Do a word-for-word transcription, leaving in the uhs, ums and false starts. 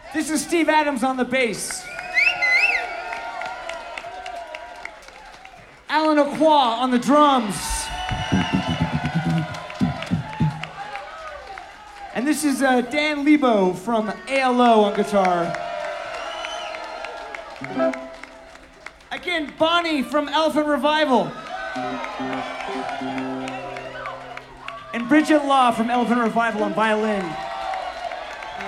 This is Steve Adams on the bass. Alan Aqua on the drums. And this is uh, Dan Lebo from A L O on guitar. Again, Bonnie from Elephant Revival. And Bridget Law from Elephant Revival on violin.